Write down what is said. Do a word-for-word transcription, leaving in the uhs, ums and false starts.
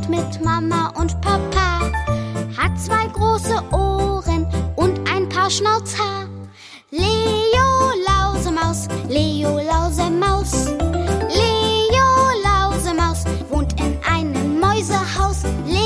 lebt mit Mama und Papa, hat zwei große Ohren und ein paar Schnauzhaar. Leo Lausemaus, Leo Lausemaus, Leo Lausemaus wohnt in einem Mäusehaus. Leo